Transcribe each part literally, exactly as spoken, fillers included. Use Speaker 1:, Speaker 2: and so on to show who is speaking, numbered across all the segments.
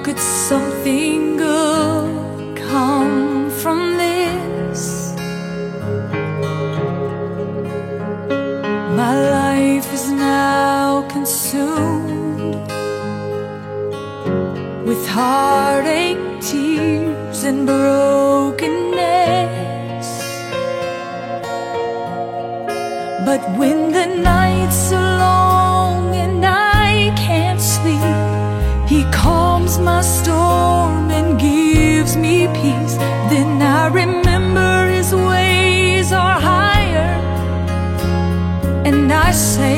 Speaker 1: could something good come from this? My life is now consumed with heartache, tears, and brokenness. But when the nights are long and I can't sleep, He calms my storm and gives me peace. Then I remember His ways are higher, and I say,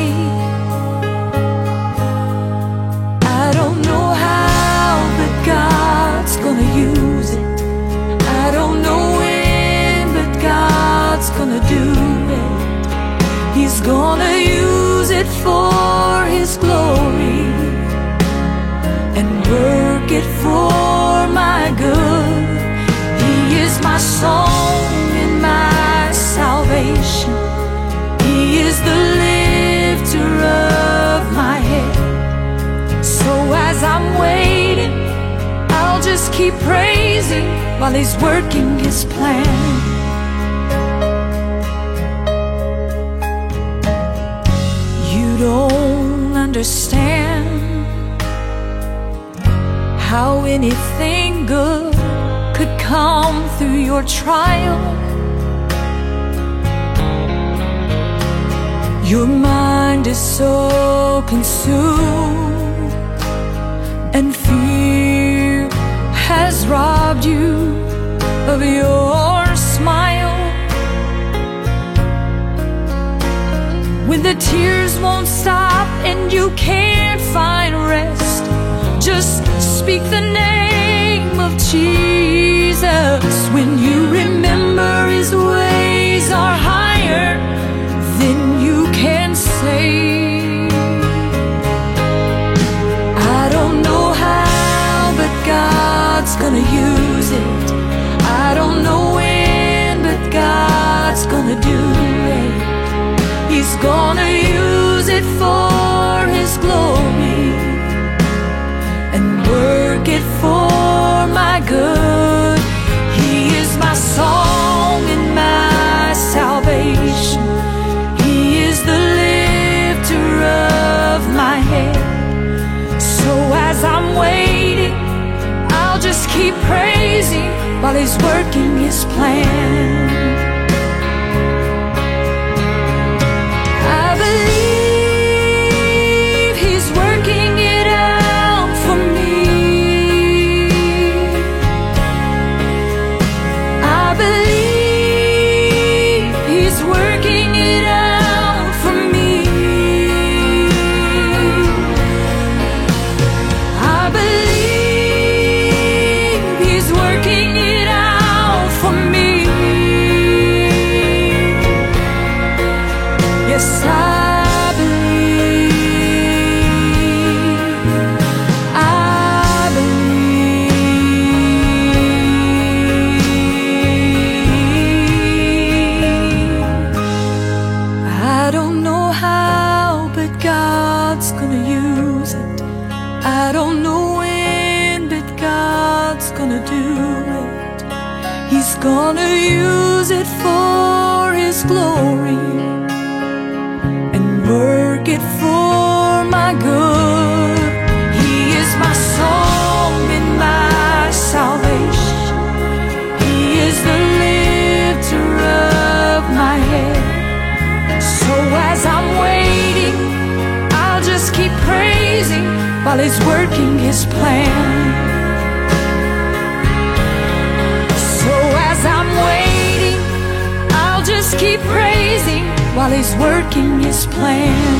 Speaker 1: I don't know how, but God's gonna use it. I don't know when, but God's gonna do it. He's gonna use it for His glory and work it for my good. He is my song and my salvation. He is the lifter of my head. So as I'm waiting, I'll just keep praising while He's working His plan. You don't understand how anything good could come through your trial. Your mind is so consumed, and fear has robbed you of your smile. When the tears won't stop and you can't find rest, just speak the name of Jesus. When you remember His ways are higher, then you can say, I don't know how, but God's gonna use it. I don't know when, but God's gonna do it. He's gonna use it for His glory and work it for my good. He is my song and my salvation. He is the lifter of my head. So as I'm waiting, I'll just keep praising while He's working His plan. I believe He's working it out for me. I believe He's working it out for me. I believe He's working it out for me. Yes, I I don't know when, but God's gonna do it. He's gonna use it for His glory and work it for my good. He is my song and my salvation. He is the lifter of my head. So as I'm waiting, I'll just keep praising while He's working His plan. So as I'm waiting, I'll just keep praising while He's working His plan.